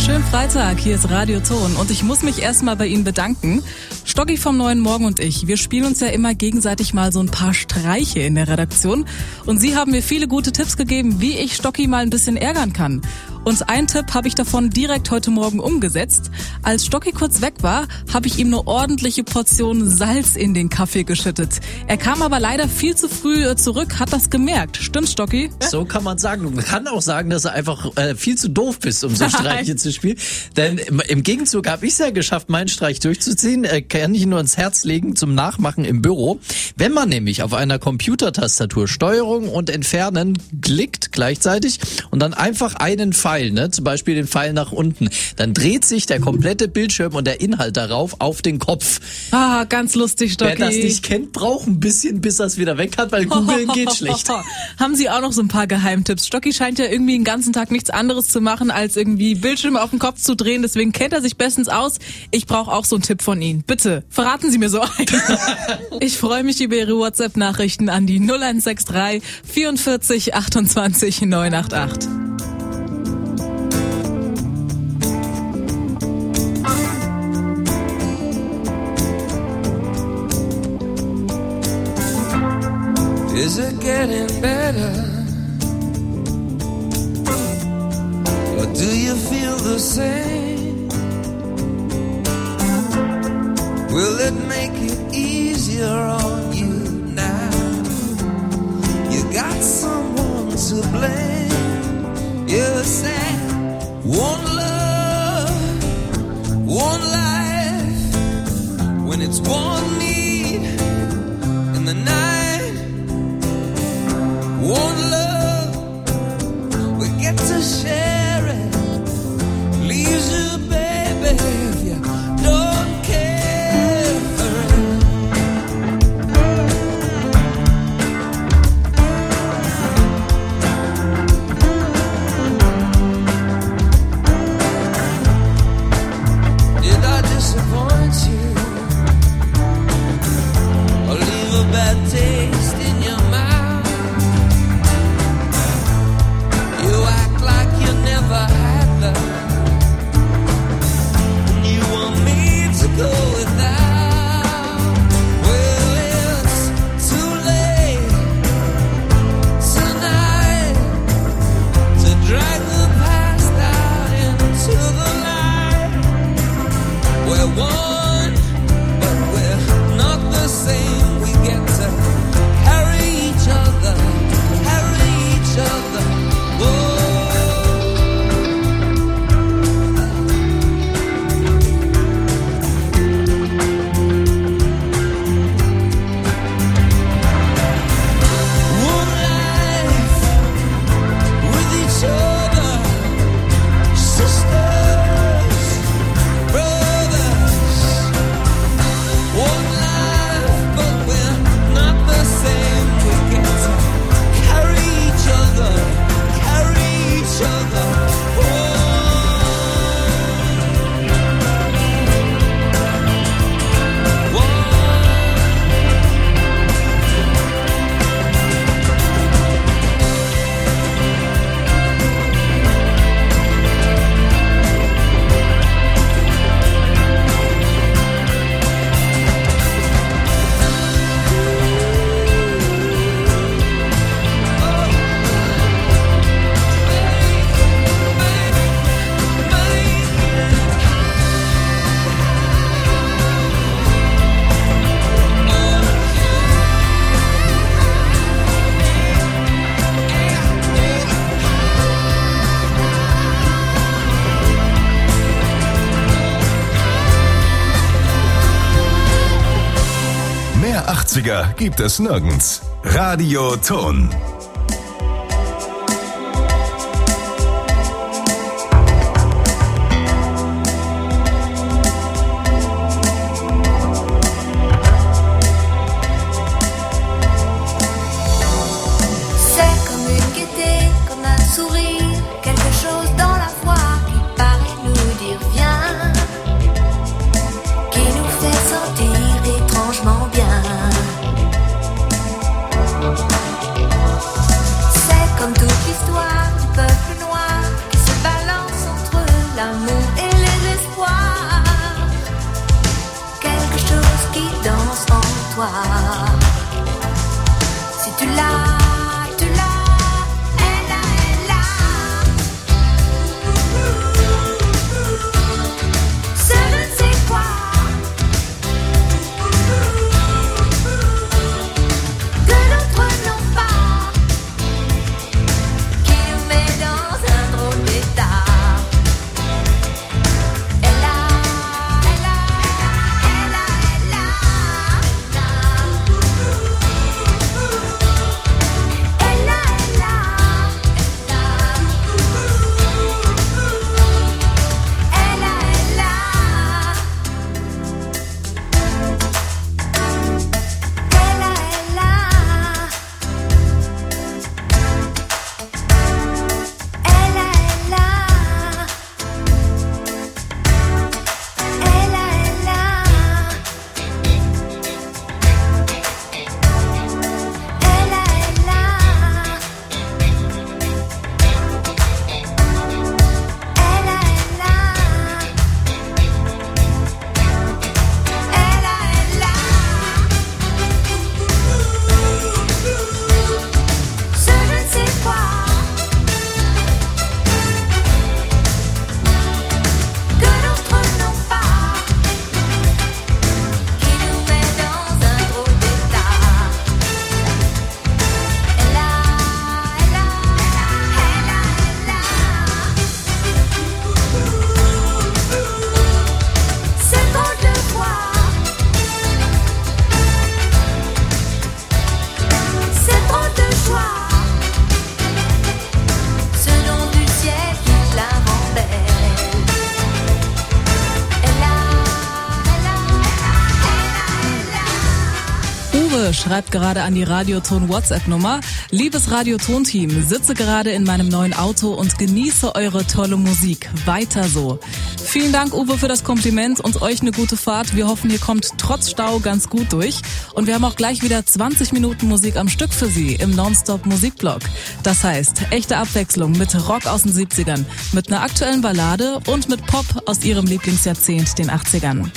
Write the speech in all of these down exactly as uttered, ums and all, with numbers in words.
Schönen Freitag, hier ist Radio Ton und ich muss mich erstmal bei Ihnen bedanken. Stocki vom Neuen Morgen und ich, wir spielen uns ja immer gegenseitig mal so ein paar Streiche in der Redaktion und Sie haben mir viele gute Tipps gegeben, wie ich Stocki mal ein bisschen ärgern kann. Und einen Tipp habe ich davon direkt heute Morgen umgesetzt. Als Stocki kurz weg war, habe ich ihm eine ordentliche Portion Salz in den Kaffee geschüttet. Er kam aber leider viel zu früh zurück, hat das gemerkt. Stimmt's, Stocki? So kann man sagen. Man kann auch sagen, dass du einfach äh, viel zu doof bist, um so Streiche zu spielen. Denn im, im Gegenzug habe ich es ja geschafft, meinen Streich durchzuziehen. Äh, kann ich nur ins Herz legen zum Nachmachen im Büro. Wenn man nämlich auf einer Computertastatur Steuerung und Entfernen klickt gleichzeitig und dann einfach einen Pfeil, ne, zum Beispiel den Pfeil nach unten, dann dreht sich der komplette Bildschirm und der Inhalt darauf auf den Kopf. Ah, ganz lustig, Stocki. Wer das nicht kennt, braucht ein bisschen, bis er es wieder weg hat, weil googeln geht schlecht. Haben Sie auch noch so ein paar Geheimtipps? Stocki scheint ja irgendwie den ganzen Tag nichts anderes zu machen, als irgendwie Bildschirme auf den Kopf zu drehen. Deswegen kennt er sich bestens aus. Ich brauche auch so einen Tipp von Ihnen. Bitte, verraten Sie mir so einen. Ich freue mich über Ihre WhatsApp-Nachrichten an die null eins sechs drei vierundvierzig achtundzwanzig neunhundertachundachtzig. Is it getting better? Or do you feel the same? Will it make it easier on you now? You got someone to blame. You said one love, one life. When it's one need in the night, one love, we get to share it. Leaves you, baby, if you don't care for it. Did I disappoint you? Or leave a bad taste in your mouth? Go without. Well, it's too late tonight to drag the past out into the light. We're one, but we're not the same. We get to carry each other, carry each other. Whoa. achtziger gibt es nirgends. Radio Ton. Sentir étrangement bien. toi. Si tu l'as, tu l'as, elle a, elle a. Ce je ne sais quoi que d'autres n'ont pas, qui nous met dans un drôle d'état. Elle a, elle a, elle a, elle a, elle a, elle a, elle a, schreibt gerade an die Radioton WhatsApp-Nummer. Liebes Radioton-Team, sitze gerade in meinem neuen Auto und genieße eure tolle Musik. Weiter so. Vielen Dank, Uwe, für das Kompliment und euch eine gute Fahrt. Wir hoffen, ihr kommt trotz Stau ganz gut durch. Und wir haben auch gleich wieder zwanzig Minuten Musik am Stück für Sie im Nonstop-Musikblog. Das heißt, echte Abwechslung mit Rock aus den siebzigern, mit einer aktuellen Ballade und mit Pop aus Ihrem Lieblingsjahrzehnt, den achtzigern.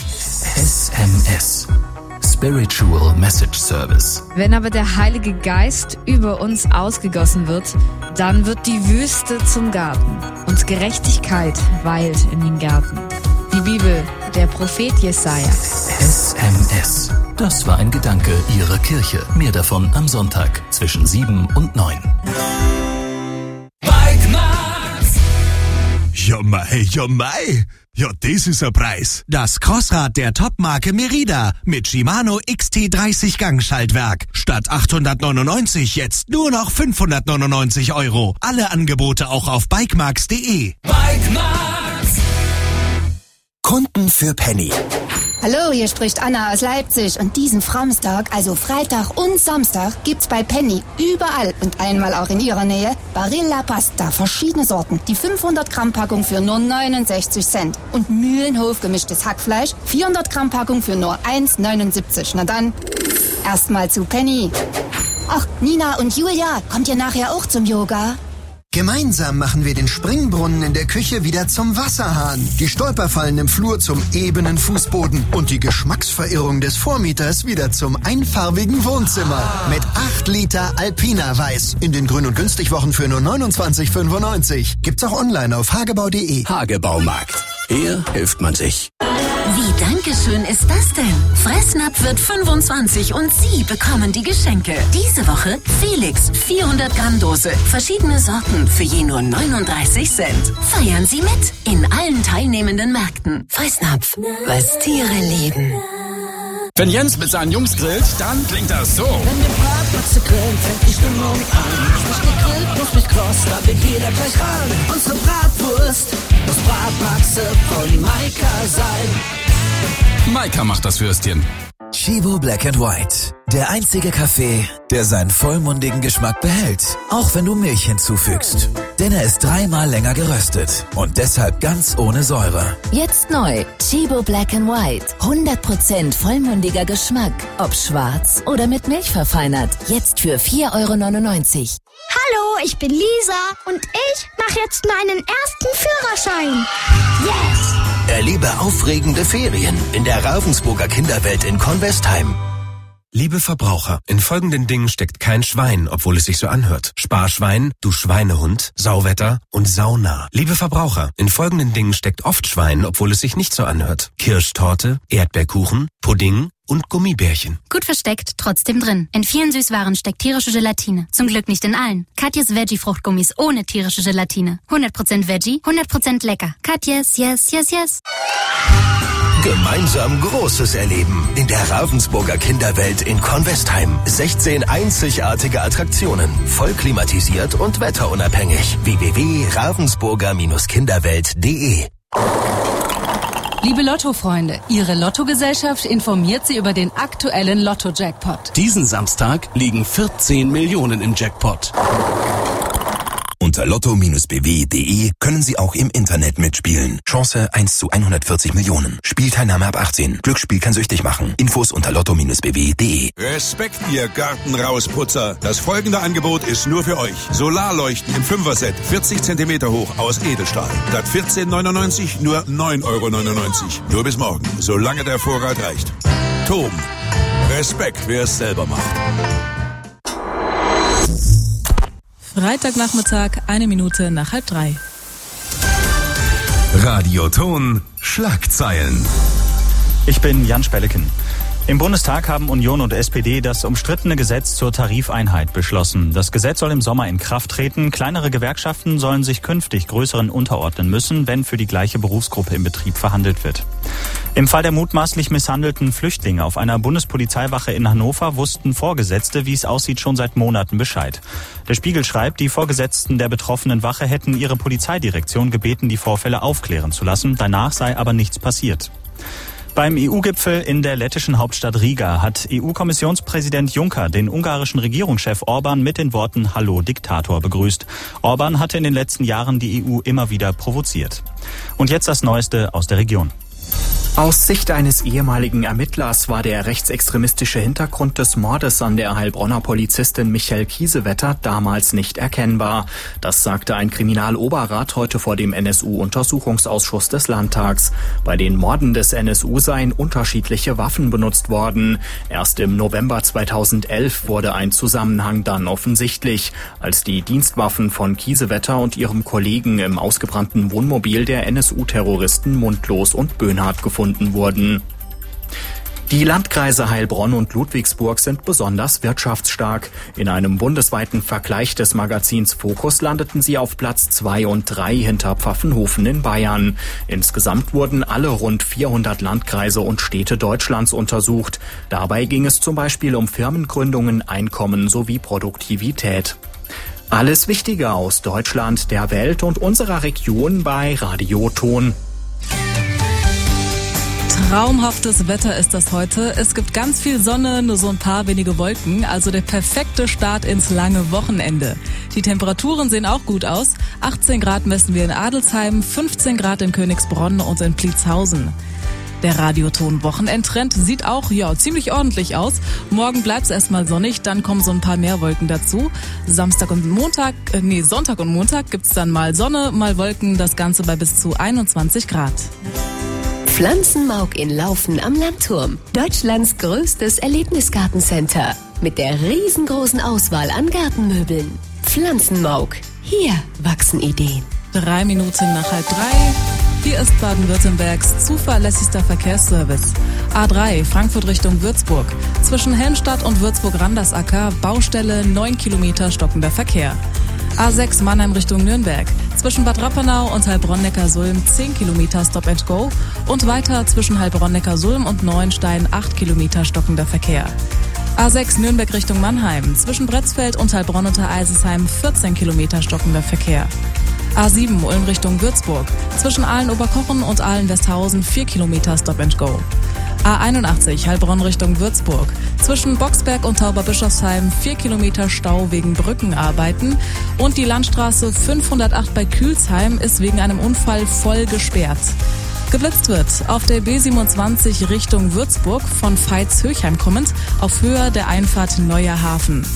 S M S. Spiritual Message Service. Wenn aber der Heilige Geist über uns ausgegossen wird, dann wird die Wüste zum Garten und Gerechtigkeit weilt in den Gärten. Die Bibel, der Prophet Jesaja. S M S. Das war ein Gedanke Ihrer Kirche. Mehr davon am Sonntag zwischen sieben und neun. Ja mei, ja mei. Ja, das ist ein Preis. Das Crossrad der Topmarke Merida mit Shimano X T dreißig Gangschaltwerk. Statt achthundertneunundneunzig jetzt nur noch fünfhundertneunundneunzig Euro. Alle Angebote auch auf bikemarks punkt de. Bikemarks. Kunden für Penny. Hallo, hier spricht Anna aus Leipzig und diesen Samstag, also Freitag und Samstag, gibt's bei Penny überall und einmal auch in ihrer Nähe Barilla Pasta, verschiedene Sorten. Die fünfhundert Gramm Packung für nur neunundsechzig Cent und Mühlenhof gemischtes Hackfleisch, vierhundert Gramm Packung für nur eins neunundsiebzig. Na dann, erstmal zu Penny. Ach, Nina und Julia, kommt ihr nachher auch zum Yoga? Gemeinsam machen wir den Springbrunnen in der Küche wieder zum Wasserhahn, die Stolperfallen im Flur zum ebenen Fußboden und die Geschmacksverirrung des Vormieters wieder zum einfarbigen Wohnzimmer. Mit acht Liter Alpina Weiß in den Grün- und Günstigwochen für nur neunundzwanzig fünfundneunzig. Gibt's auch online auf hagebau punkt de. Hagebaumarkt. Hier hilft man sich. Wie dankeschön ist das denn? Fressnapf wird fünfundzwanzig und Sie bekommen die Geschenke. Diese Woche Felix vierhundert Gramm Dose. Verschiedene Sorten für je nur neununddreißig Cent. Feiern Sie mit in allen teilnehmenden Märkten. Fressnapf, was Tiere lieben. Wenn Jens mit seinen Jungs grillt, dann klingt das so. Wenn der Bratwurst grillt, fängt die Stimmung an. Frisch gegrillt, knusprig kross, da will jeder gleich ran. Unsere Bratwurst muss Bratmaxe von Maika sein. Maika macht das Würstchen. Chibo Black and White. Der einzige Kaffee, der seinen vollmundigen Geschmack behält, auch wenn du Milch hinzufügst. Denn er ist dreimal länger geröstet und deshalb ganz ohne Säure. Jetzt neu, Chibo Black and White. hundert Prozent vollmundiger Geschmack, ob schwarz oder mit Milch verfeinert. Jetzt für vier Euro neunundneunzig. Hallo, ich bin Lisa und ich mache jetzt meinen ersten Führerschein. Yes! Erlebe aufregende Ferien in der Ravensburger Kinderwelt in Convestheim. Liebe Verbraucher, in folgenden Dingen steckt kein Schwein, obwohl es sich so anhört. Sparschwein, du Schweinehund, Sauwetter und Sauna. Liebe Verbraucher, in folgenden Dingen steckt oft Schwein, obwohl es sich nicht so anhört. Kirschtorte, Erdbeerkuchen, Pudding und Gummibärchen. Gut versteckt, trotzdem drin. In vielen Süßwaren steckt tierische Gelatine. Zum Glück nicht in allen. Katjes Veggie-Fruchtgummis ohne tierische Gelatine. hundert Prozent Veggie, hundert Prozent lecker. Katjes, yes, yes, yes. Gemeinsam Großes erleben in der Ravensburger Kinderwelt in Kornwestheim. sechzehn einzigartige Attraktionen, voll klimatisiert und wetterunabhängig. w w w punkt ravensburger kinderwelt punkt de Liebe Lotto-Freunde, Ihre Lottogesellschaft informiert Sie über den aktuellen Lotto-Jackpot. Diesen Samstag liegen vierzehn Millionen im Jackpot. Unter lotto Bindestrich b w punkt de können Sie auch im Internet mitspielen. Chance eins zu hundertvierzig Millionen. Spielteilnahme ab achtzehn. Glücksspiel kann süchtig machen. Infos unter lotto Bindestrich b w punkt de. Respekt, ihr Gartenrausputzer. Das folgende Angebot ist nur für euch. Solarleuchten im Fünfer-Set, vierzig Zentimeter hoch, aus Edelstahl. Statt vierzehn neunundneunzig nur neun Euro neunundneunzig. Nur bis morgen, solange der Vorrat reicht. Tom, Respekt, wer es selber macht. Freitagnachmittag, eine Minute nach halb drei. Radioton Schlagzeilen. Ich bin Jan Spelleken. Im Bundestag haben Union und S P D das umstrittene Gesetz zur Tarifeinheit beschlossen. Das Gesetz soll im Sommer in Kraft treten. Kleinere Gewerkschaften sollen sich künftig größeren unterordnen müssen, wenn für die gleiche Berufsgruppe im Betrieb verhandelt wird. Im Fall der mutmaßlich misshandelten Flüchtlinge auf einer Bundespolizeiwache in Hannover wussten Vorgesetzte, wie es aussieht, schon seit Monaten Bescheid. Der Spiegel schreibt, die Vorgesetzten der betroffenen Wache hätten ihre Polizeidirektion gebeten, die Vorfälle aufklären zu lassen. Danach sei aber nichts passiert. Beim E U-Gipfel in der lettischen Hauptstadt Riga hat E U-Kommissionspräsident Juncker den ungarischen Regierungschef Orban mit den Worten Hallo Diktator begrüßt. Orban hatte in den letzten Jahren die E U immer wieder provoziert. Und jetzt das Neueste aus der Region. Aus Sicht eines ehemaligen Ermittlers war der rechtsextremistische Hintergrund des Mordes an der Heilbronner Polizistin Michelle Kiesewetter damals nicht erkennbar. Das sagte ein Kriminaloberrat heute vor dem N S U-Untersuchungsausschuss des Landtags. Bei den Morden des N S U seien unterschiedliche Waffen benutzt worden. Erst im November zweitausendelf wurde ein Zusammenhang dann offensichtlich, als die Dienstwaffen von Kiesewetter und ihrem Kollegen im ausgebrannten Wohnmobil der N S U-Terroristen Mundlos und Böhnhardt gefunden wurden. Die Landkreise Heilbronn und Ludwigsburg sind besonders wirtschaftsstark. In einem bundesweiten Vergleich des Magazins Focus landeten sie auf Platz zwei und drei hinter Pfaffenhofen in Bayern. Insgesamt wurden alle rund vierhundert Landkreise und Städte Deutschlands untersucht. Dabei ging es zum Beispiel um Firmengründungen, Einkommen sowie Produktivität. Alles Wichtige aus Deutschland, der Welt und unserer Region bei Radioton. Traumhaftes Wetter ist das heute. Es gibt ganz viel Sonne, nur so ein paar wenige Wolken. Also der perfekte Start ins lange Wochenende. Die Temperaturen sehen auch gut aus. achtzehn Grad messen wir in Adelsheim, fünfzehn Grad in Königsbronn und in Pliezhausen. Der Radioton-Wochenendtrend sieht auch ja ziemlich ordentlich aus. Morgen bleibt's erstmal sonnig, dann kommen so ein paar mehr Wolken dazu. Samstag und Montag, äh, nee, Sonntag und Montag gibt's dann mal Sonne, mal Wolken, das Ganze bei bis zu einundzwanzig Grad. Pflanzenmauk in Laufen am Landturm. Deutschlands größtes Erlebnisgartencenter. Mit der riesengroßen Auswahl an Gartenmöbeln. Pflanzenmauk. Hier wachsen Ideen. Drei Minuten nach halb drei. Hier ist Baden-Württembergs zuverlässigster Verkehrsservice. A drei, Frankfurt Richtung Würzburg. Zwischen Helmstadt und Würzburg-Randersacker, Baustelle, neun Kilometer stockender Verkehr. A sechs, Mannheim Richtung Nürnberg. Zwischen Bad Rappenau und Heilbronn-Neckar-Sulm zehn Kilometer Stop and Go. Und weiter zwischen Heilbronn-Neckar-Sulm und Neuenstein acht Kilometer stockender Verkehr. A sechs, Nürnberg Richtung Mannheim. Zwischen Bretzfeld und Heilbronn unter Eisesheim vierzehn Kilometer stockender Verkehr. A sieben, Ulm Richtung Würzburg. Zwischen Aalen-Oberkochen und Aalen-Westhausen vier Kilometer Stop and Go. A einundachtzig, Heilbronn Richtung Würzburg. Zwischen Boxberg und Tauberbischofsheim vier Kilometer Stau wegen Brückenarbeiten. Und die Landstraße fünfhundertacht bei Kühlsheim ist wegen einem Unfall voll gesperrt. Geblitzt wird auf der B siebenundzwanzig Richtung Würzburg von Veitshöchheim kommend auf Höhe der Einfahrt Neuer Hafen.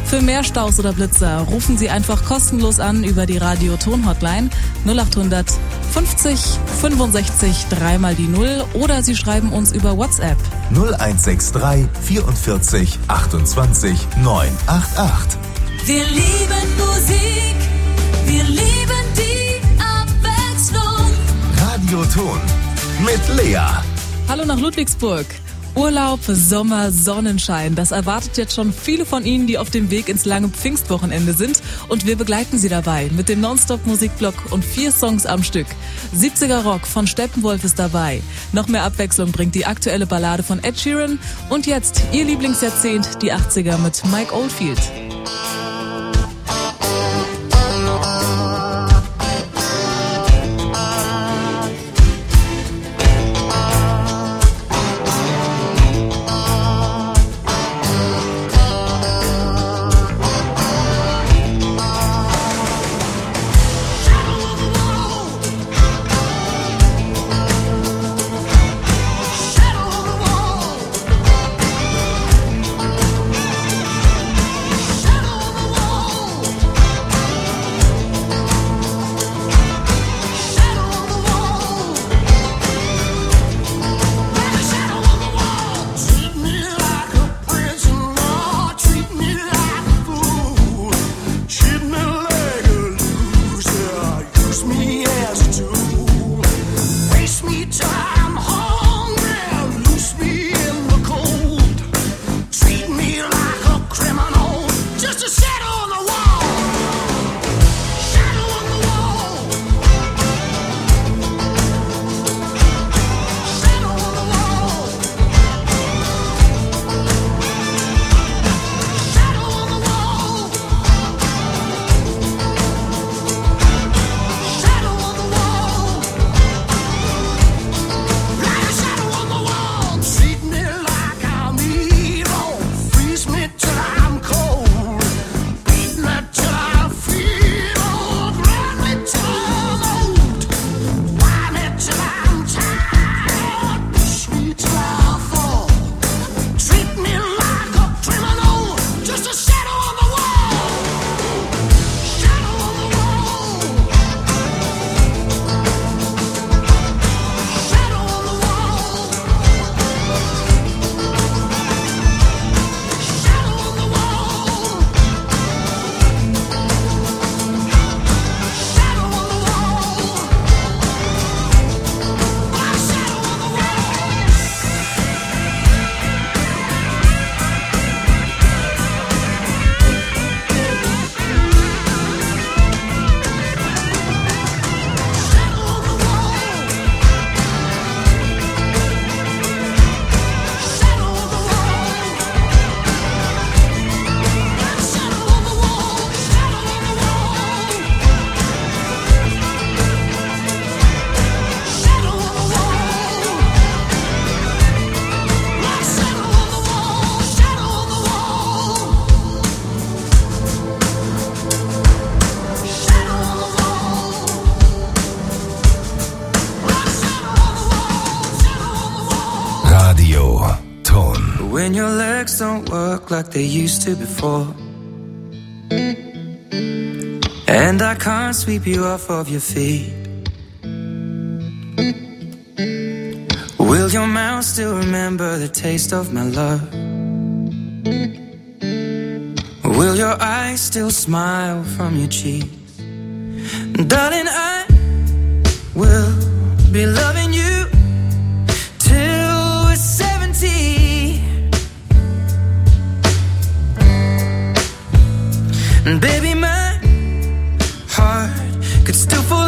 Für mehr Staus oder Blitzer rufen Sie einfach kostenlos an über die Radio-Ton-Hotline null acht hundert fünfzig fünfundsechzig drei mal die null oder Sie schreiben uns über WhatsApp null eins sechs drei vierundvierzig achtundzwanzig neunhundertachtundachtzig. Wir lieben Musik, wir lieben die Abwechslung. Radioton mit Lea. Hallo nach Ludwigsburg. Urlaub, Sommer, Sonnenschein, das erwartet jetzt schon viele von Ihnen, die auf dem Weg ins lange Pfingstwochenende sind. Und wir begleiten Sie dabei mit dem Nonstop-Musikblock und vier Songs am Stück. siebziger Rock von Steppenwolf ist dabei. Noch mehr Abwechslung bringt die aktuelle Ballade von Ed Sheeran. Und jetzt Ihr Lieblingsjahrzehnt, die achtziger mit Mike Oldfield. When your legs don't work like they used to before, and I can't sweep you off of your feet, will your mouth still remember the taste of my love? Will your eyes still smile from your cheeks? Darling, I will be loving you till we're seventy. And baby, my heart could still fall